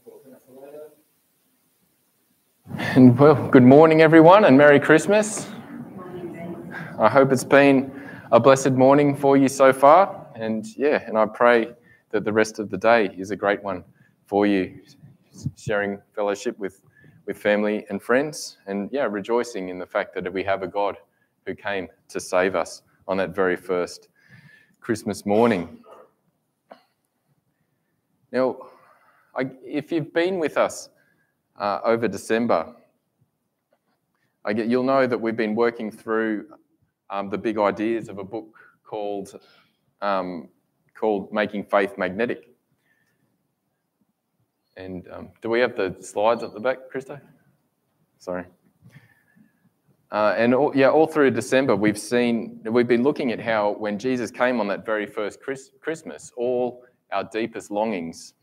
And well, good morning everyone and Merry Christmas. I hope it's been a blessed morning for you so far, and I pray that the rest of the day is a great one for you, sharing fellowship with family and friends, and rejoicing in the fact that we have a God who came to save us on that very first Christmas morning. Now, if you've been with us over December, you'll know that we've been working through the big ideas of a book called Making Faith Magnetic. And do we have the slides at the back, Christo? Sorry. All through December, we've been looking at how when Jesus came on that very first Christmas, all our deepest longings,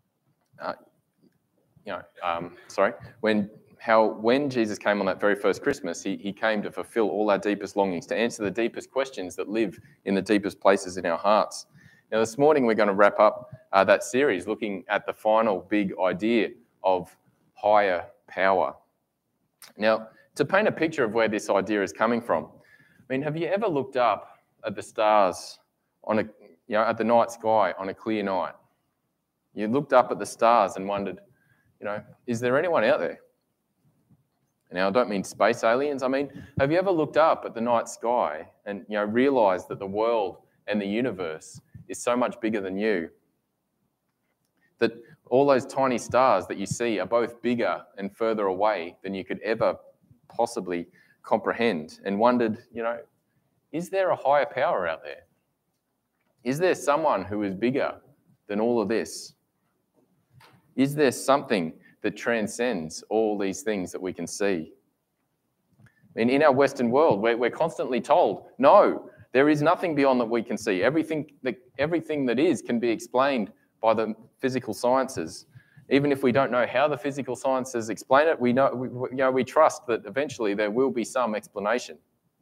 when Jesus came on that very first Christmas, he came to fulfill all our deepest longings, to answer the deepest questions that live in the deepest places in our hearts. Now, this morning we're going to wrap up that series looking at the final big idea of higher power. Now, to paint a picture of where this idea is coming from, have you ever looked up at the stars at the night sky on a clear night? You looked up at the stars and wondered, is there anyone out there? Now, I don't mean space aliens. Have you ever looked up at the night sky and realised that the world and the universe is so much bigger than you? That all those tiny stars that you see are both bigger and further away than you could ever possibly comprehend, and wondered, is there a higher power out there? Is there someone who is bigger than all of this? Is there something that transcends all these things that we can see? In our Western world, we're constantly told, no, there is nothing beyond that we can see. Everything that is can be explained by the physical sciences. Even if we don't know how the physical sciences explain it, we trust that eventually there will be some explanation.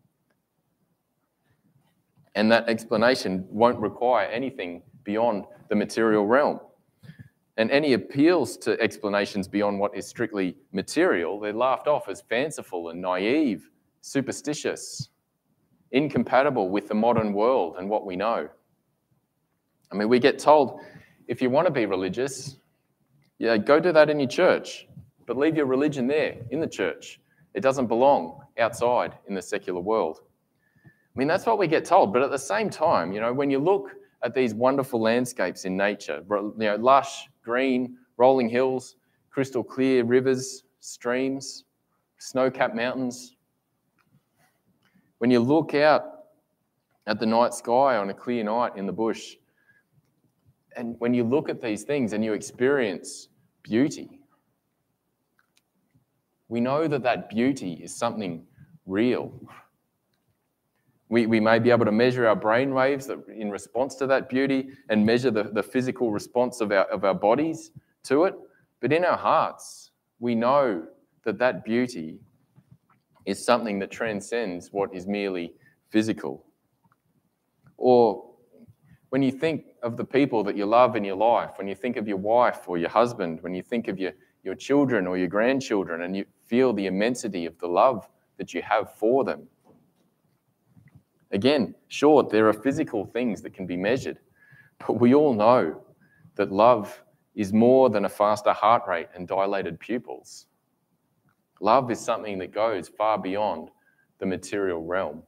And that explanation won't require anything beyond the material realm. And any appeals to explanations beyond what is strictly material, they're laughed off as fanciful and naive, superstitious, incompatible with the modern world and what we know. We get told, if you want to be religious, go do that in your church, but leave your religion there in the church. It doesn't belong outside in the secular world. That's what we get told, but at the same time, when you look at these wonderful landscapes in nature, lush, green, rolling hills, crystal clear rivers, streams, snow-capped mountains. When you look out at the night sky on a clear night in the bush, and when you look at these things and you experience beauty, we know that beauty is something real. We may be able to measure our brain waves in response to that beauty and measure the physical response of our bodies to it. But in our hearts, we know that beauty is something that transcends what is merely physical. Or when you think of the people that you love in your life, when you think of your wife or your husband, when you think of your children or your grandchildren, and you feel the immensity of the love that you have for them. Again, sure, there are physical things that can be measured, but we all know that love is more than a faster heart rate and dilated pupils. Love is something that goes far beyond the material realm.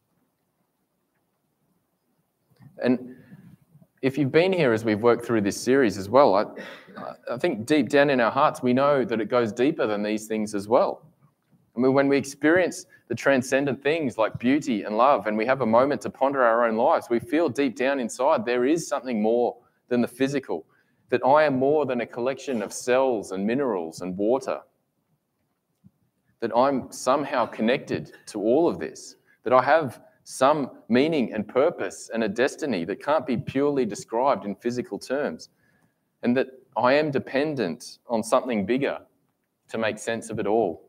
And if you've been here as we've worked through this series as well, I think deep down in our hearts, we know that it goes deeper than these things as well. When we experience the transcendent things like beauty and love, and we have a moment to ponder our own lives, we feel deep down inside there is something more than the physical, that I am more than a collection of cells and minerals and water, that I'm somehow connected to all of this, that I have some meaning and purpose and a destiny that can't be purely described in physical terms, and that I am dependent on something bigger to make sense of it all.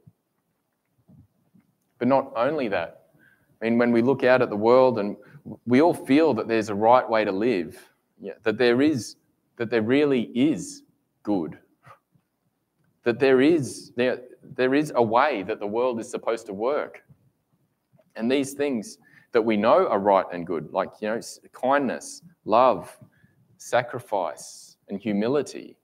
But not only that, when we look out at the world and we all feel that there's a right way to live, that there really is good. that there is a way that the world is supposed to work. And these things that we know are right and good, like, kindness, love, sacrifice, and humility.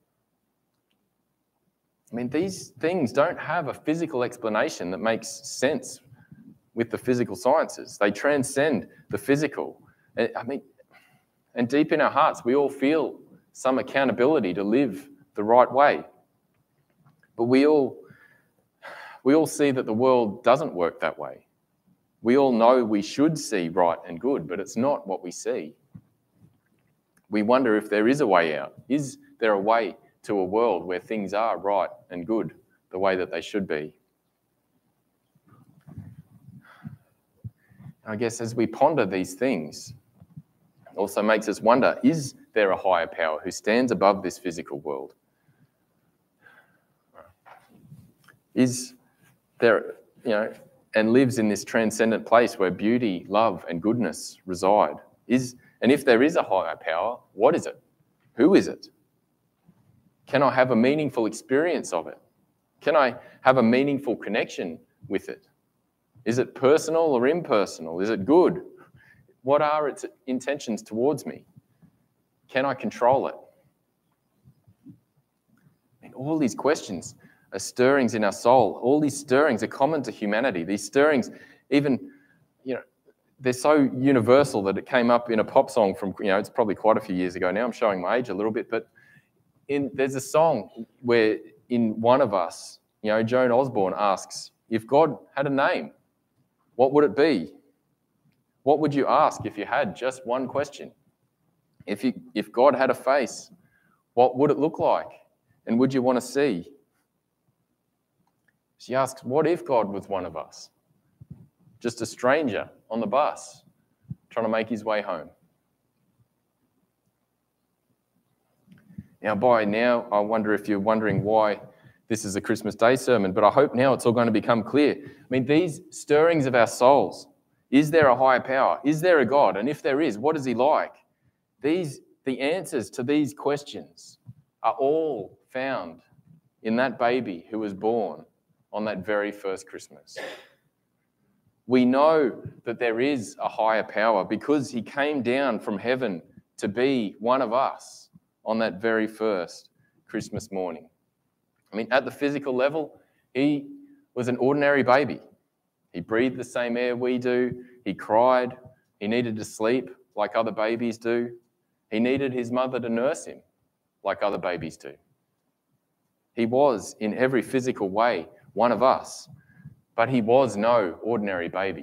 I mean, these things don't have a physical explanation that makes sense with the physical sciences. They transcend the physical. And deep in our hearts, we all feel some accountability to live the right way. But we all see that the world doesn't work that way. We all know we should see right and good, but it's not what we see. We wonder if there is a way out. Is there a way to a world where things are right and good the way that they should be? I guess as we ponder these things, it also makes us wonder, is there a higher power who stands above this physical world? Is there, and lives in this transcendent place where beauty, love, and goodness reside? And if there is a higher power, what is it? Who is it? Can I have a meaningful experience of it? Can I have a meaningful connection with it? Is it personal or impersonal? Is it good? What are its intentions towards me? Can I control it? And all these questions are stirrings in our soul. All these stirrings are common to humanity. These stirrings, even, they're so universal that it came up in a pop song from, it's probably quite a few years ago now. I'm showing my age a little bit, but there's a song where in One of Us, Joan Osborne asks, if God had a name, what would it be? What would you ask if you had just one question? If God had a face, what would it look like? And would you want to see? She asks, what if God was one of us? Just a stranger on the bus trying to make his way home. Now, by now, I wonder if you're wondering why this is a Christmas Day sermon, but I hope now it's all going to become clear. I mean, these stirrings of our souls, is there a higher power? Is there a God? And if there is, what is he like? The answers to these questions are all found in that baby who was born on that very first Christmas. We know that there is a higher power because he came down from heaven to be one of us on that very first Christmas morning. I mean, at the physical level, he was an ordinary baby. He breathed the same air we do. He cried. He needed to sleep like other babies do. He needed his mother to nurse him like other babies do. He was, in every physical way, one of us, but he was no ordinary baby.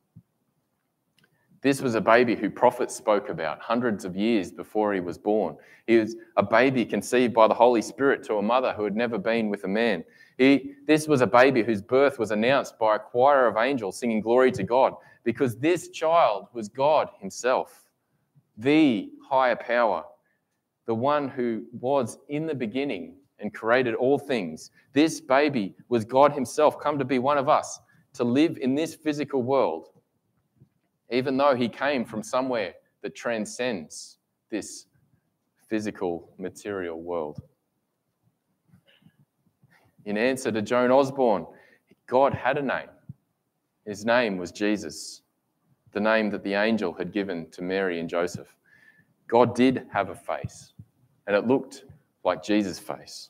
This was a baby who prophets spoke about hundreds of years before he was born. He was a baby conceived by the Holy Spirit to a mother who had never been with a man. This was a baby whose birth was announced by a choir of angels singing glory to God, because this child was God himself, the higher power, the one who was in the beginning and created all things. This baby was God himself, come to be one of us, to live in this physical world, even though he came from somewhere that transcends this physical, material world. In answer to Joan Osborne, God had a name. His name was Jesus, the name that the angel had given to Mary and Joseph. God did have a face, and it looked like Jesus' face.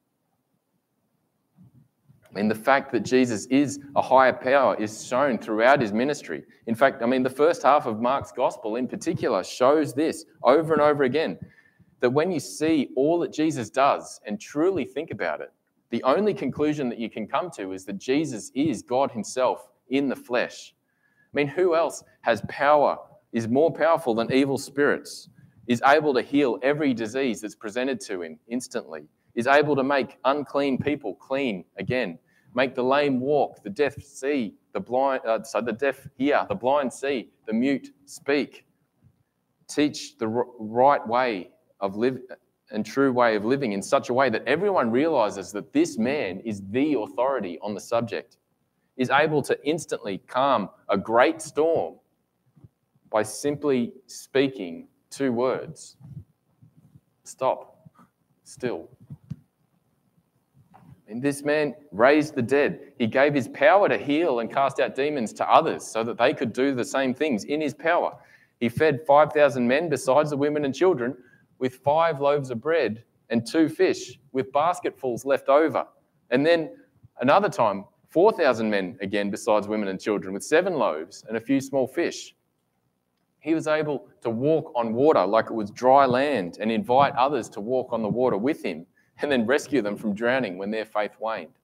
And the fact that Jesus is a higher power is shown throughout his ministry. In fact, the first half of Mark's gospel in particular shows this over and over again, that when you see all that Jesus does and truly think about it, the only conclusion that you can come to is that Jesus is God himself in the flesh. Who else has power, is more powerful than evil spirits, is able to heal every disease that's presented to him instantly, is able to make unclean people clean again, make the lame walk, the deaf see, the deaf hear, the blind see, the mute speak, teach the right way of living and true way of living in such a way that everyone realizes that this man is the authority on the subject, is able to instantly calm a great storm by simply speaking 2 words: stop, still. And this man raised the dead. He gave his power to heal and cast out demons to others so that they could do the same things in his power. He fed 5,000 men besides the women and children with 5 loaves of bread and 2 fish with basketfuls left over. And then another time, 4,000 men again besides women and children with 7 loaves and a few small fish. He was able to walk on water like it was dry land and invite others to walk on the water with him and then rescue them from drowning when their faith waned.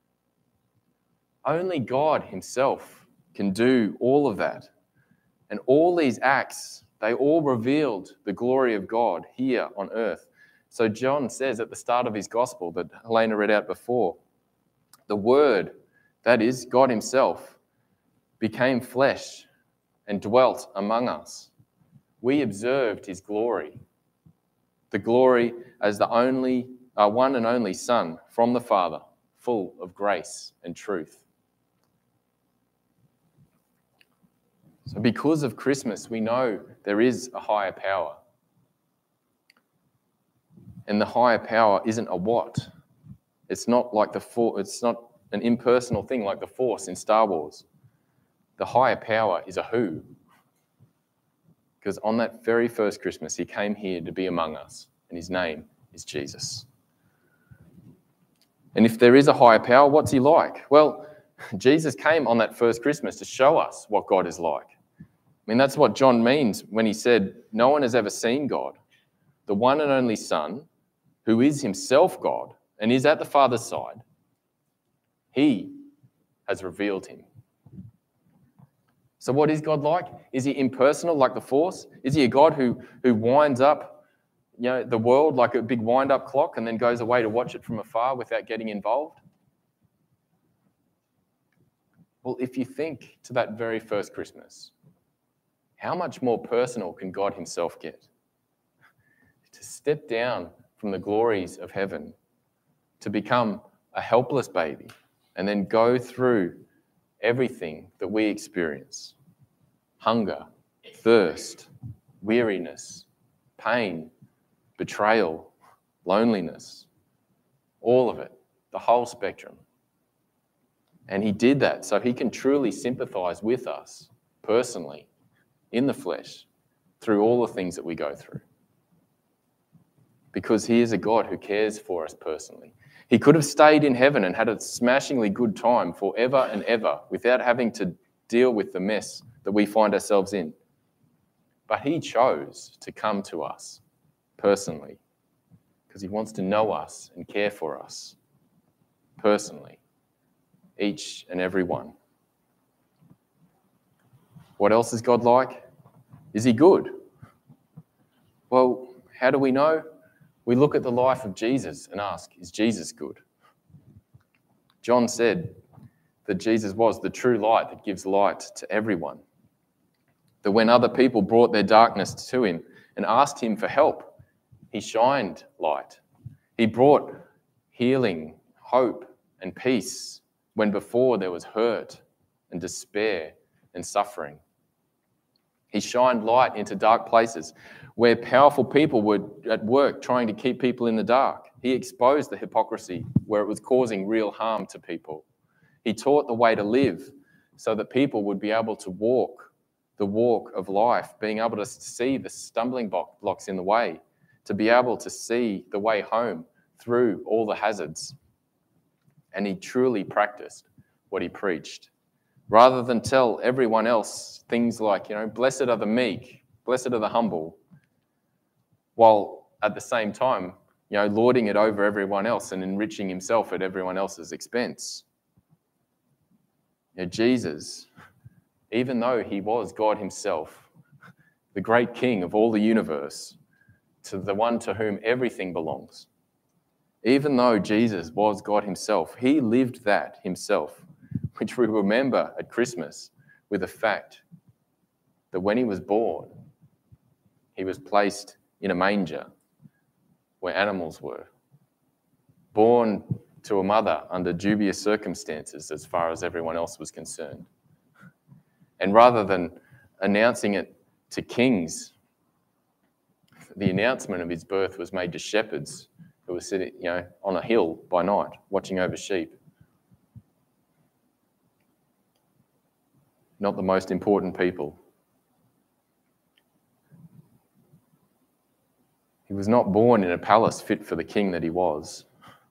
Only God himself can do all of that. And all these acts, they all revealed the glory of God here on earth. So John says at the start of his gospel that Helena read out before, the Word, that is God himself, became flesh and dwelt among us. We observed his glory, the glory as the one and only Son from the Father, full of grace and truth. So because of Christmas, we know there is a higher power. And the higher power isn't a what. It's not like it's not an impersonal thing like the Force in Star Wars. The higher power is a who. Because on that very first Christmas, he came here to be among us, and his name is Jesus. And if there is a higher power, what's he like? Well, Jesus came on that first Christmas to show us what God is like. I mean, that's what John means when he said, no one has ever seen God, the one and only Son, who is himself God and is at the Father's side. He has revealed him. So what is God like? Is he impersonal like the Force? Is he a God who winds up, the world like a big wind-up clock and then goes away to watch it from afar without getting involved? Well, if you think to that very first Christmas, how much more personal can God himself get? To step down from the glories of heaven, to become a helpless baby, and then go through everything that we experience. Hunger, thirst, weariness, pain, betrayal, loneliness, all of it, the whole spectrum. And he did that so he can truly sympathize with us personally, in the flesh, through all the things that we go through. Because he is a God who cares for us personally. He could have stayed in heaven and had a smashingly good time forever and ever without having to deal with the mess that we find ourselves in. But he chose to come to us personally because he wants to know us and care for us personally, each and every one. What else is God like? Is he good? Well, how do we know? We look at the life of Jesus and ask, is Jesus good? John said that Jesus was the true light that gives light to everyone. That when other people brought their darkness to him and asked him for help, he shined light. He brought healing, hope, and peace when before there was hurt and despair and suffering. He shined light into dark places where powerful people were at work trying to keep people in the dark. He exposed the hypocrisy where it was causing real harm to people. He taught the way to live so that people would be able to walk the walk of life, being able to see the stumbling blocks in the way, to be able to see the way home through all the hazards. And he truly practiced what he preached. Rather than tell everyone else things like, blessed are the meek, blessed are the humble, while at the same time, lording it over everyone else and enriching himself at everyone else's expense. Jesus, even though he was God himself, the great king of all the universe, to the one to whom everything belongs, even though Jesus was God himself, he lived that himself, which we remember at Christmas with the fact that when he was born, he was placed in a manger where animals were, born to a mother under dubious circumstances as far as everyone else was concerned. And rather than announcing it to kings, the announcement of his birth was made to shepherds. It who was sitting, on a hill by night, watching over sheep. Not the most important people. He was not born in a palace fit for the king that he was.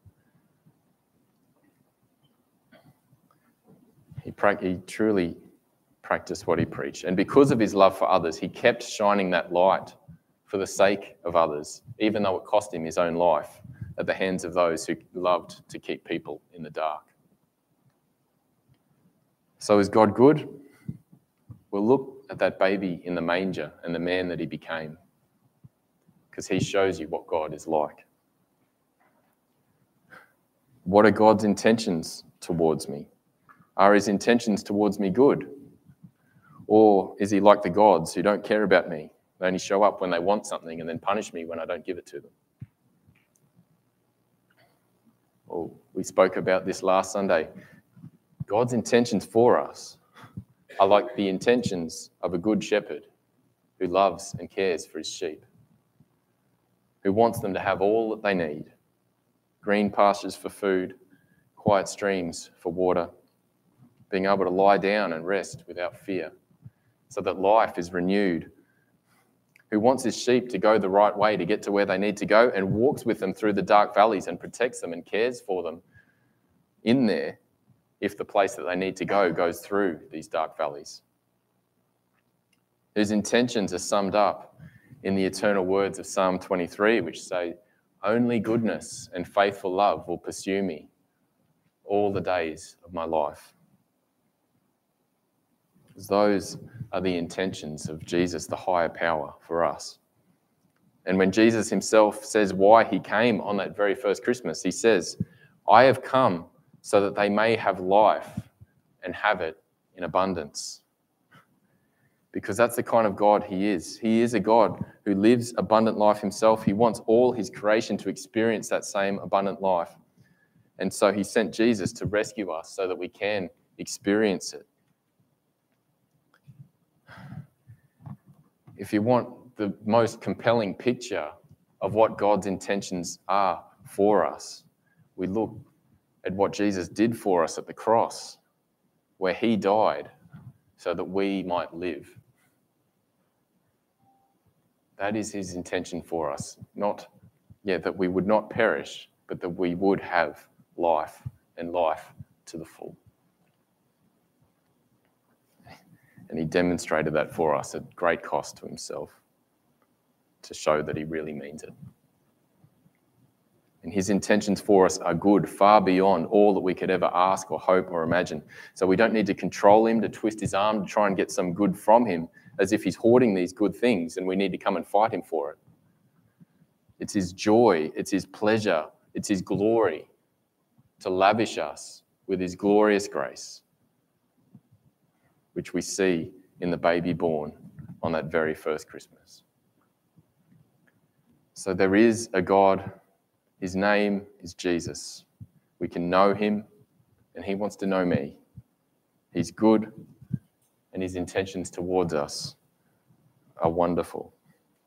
He truly practiced what he preached. And because of his love for others, he kept shining that light for the sake of others, even though it cost him his own life at the hands of those who loved to keep people in the dark. So is God good? Well, look at that baby in the manger and the man that he became, because he shows you what God is like. What are God's intentions towards me? Are his intentions towards me good? Or is he like the gods who don't care about me? They only show up when they want something and then punish me when I don't give it to them. Well, we spoke about this last Sunday. God's intentions for us are like the intentions of a good shepherd who loves and cares for his sheep, who wants them to have all that they need: green pastures for food, quiet streams for water, being able to lie down and rest without fear, so that life is renewed, who wants his sheep to go the right way to get to where they need to go and walks with them through the dark valleys and protects them and cares for them in there if the place that they need to go goes through these dark valleys. Whose intentions are summed up in the eternal words of Psalm 23, which say, "Only goodness and faithful love will pursue me all the days of my life." Those are the intentions of Jesus, the higher power for us. And when Jesus himself says why he came on that very first Christmas, he says, "I have come so that they may have life and have it in abundance." Because that's the kind of God he is. He is a God who lives abundant life himself. He wants all his creation to experience that same abundant life. And so he sent Jesus to rescue us so that we can experience it. If you want the most compelling picture of what God's intentions are for us, we look at what Jesus did for us at the cross, where he died so that we might live. That is his intention for us, not that we would not perish, but that we would have life and life to the full. And he demonstrated that for us at great cost to himself to show that he really means it. And his intentions for us are good, far beyond all that we could ever ask or hope or imagine. So we don't need to control him, to twist his arm, to try and get some good from him, as if he's hoarding these good things and we need to come and fight him for it. It's his joy, it's his pleasure, it's his glory to lavish us with his glorious grace, which we see in the baby born on that very first Christmas. So there is a God. His name is Jesus. We can know him, and he wants to know me. He's good, and his intentions towards us are wonderful.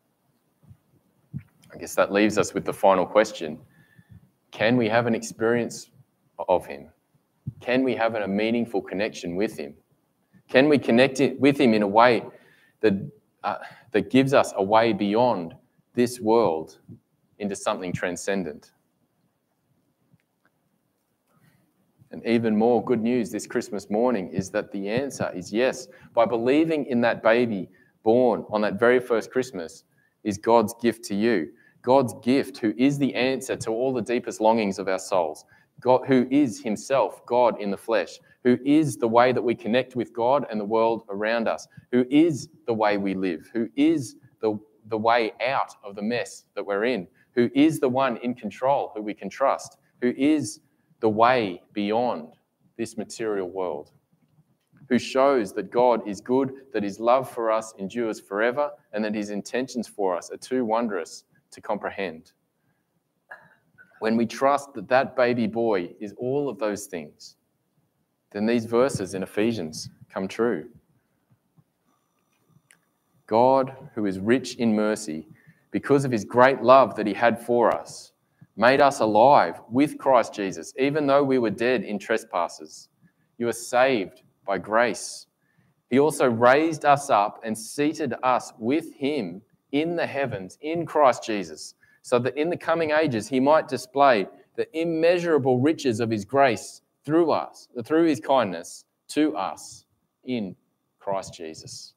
I guess that leaves us with the final question. Can we have an experience of him? Can we have a meaningful connection with him? Can we connect with him in a way that gives us a way beyond this world into something transcendent? And even more good news this Christmas morning is that the answer is yes. By believing in that baby born on that very first Christmas is God's gift to you. God's gift, who is the answer to all the deepest longings of our souls. God, who is himself God in the flesh, who is the way that we connect with God and the world around us, who is the way we live, who is the way out of the mess that we're in, who is the one in control who we can trust, who is the way beyond this material world, who shows that God is good, that his love for us endures forever, and that his intentions for us are too wondrous to comprehend. When we trust that that baby boy is all of those things, then these verses in Ephesians come true. God, who is rich in mercy, because of his great love that he had for us, made us alive with Christ Jesus, even though we were dead in trespasses. You are saved by grace. He also raised us up and seated us with him in the heavens, in Christ Jesus, so that in the coming ages he might display the immeasurable riches of his grace through us, through his kindness to us in Christ Jesus.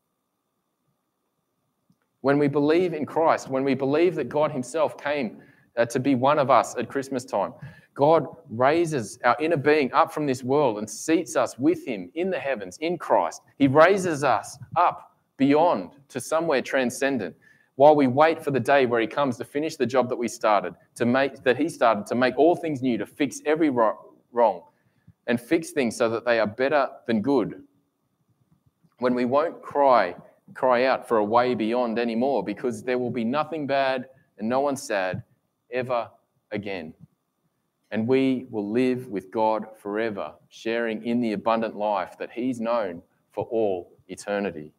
When we believe in Christ, when we believe that God himself came to be one of us at Christmas time, God raises our inner being up from this world and seats us with him in the heavens, in Christ. He raises us up beyond to somewhere transcendent while we wait for the day where he comes to finish the job that he started to make all things new, to fix every wrong and fix things so that they are better than good. When we won't cry out for a way beyond anymore, because there will be nothing bad and no one sad ever again. And we will live with God forever, sharing in the abundant life that he's known for all eternity.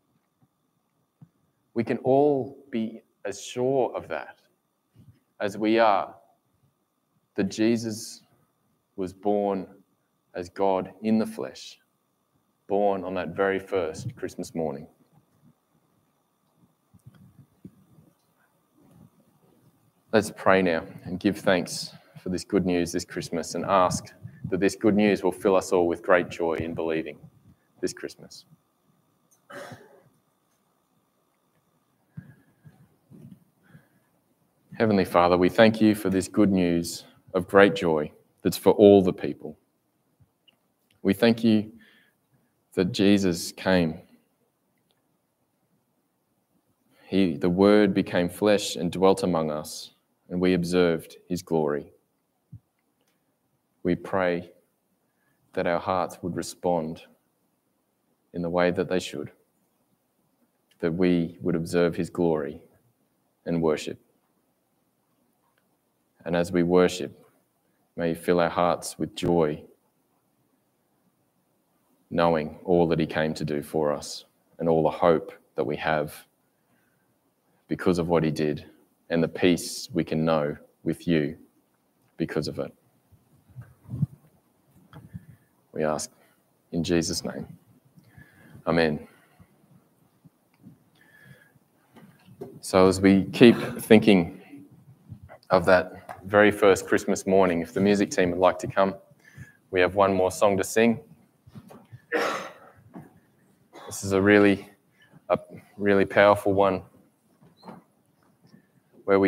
We can all be as sure of that as we are that Jesus was born as God in the flesh, born on that very first Christmas morning. Let's pray now and give thanks for this good news this Christmas and ask that this good news will fill us all with great joy in believing this Christmas. Heavenly Father, we thank you for this good news of great joy that's for all the people. We thank you that Jesus came. The Word became flesh and dwelt among us, and we observed his glory. We pray that our hearts would respond in the way that they should, that we would observe his glory and worship. And as we worship, may you fill our hearts with joy, knowing all that he came to do for us and all the hope that we have because of what he did, and the peace we can know with you because of it. We ask in Jesus' name. Amen. So as we keep thinking of that very first Christmas morning, if the music team would like to come, we have one more song to sing. This is a really powerful one.